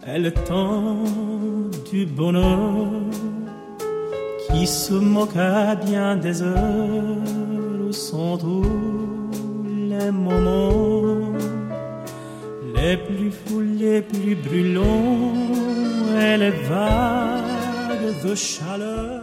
est le temps du bonheur qui se moque à bien des heures où sont tous les moments les plus fous, les plus brûlants et les vagues de chaleur.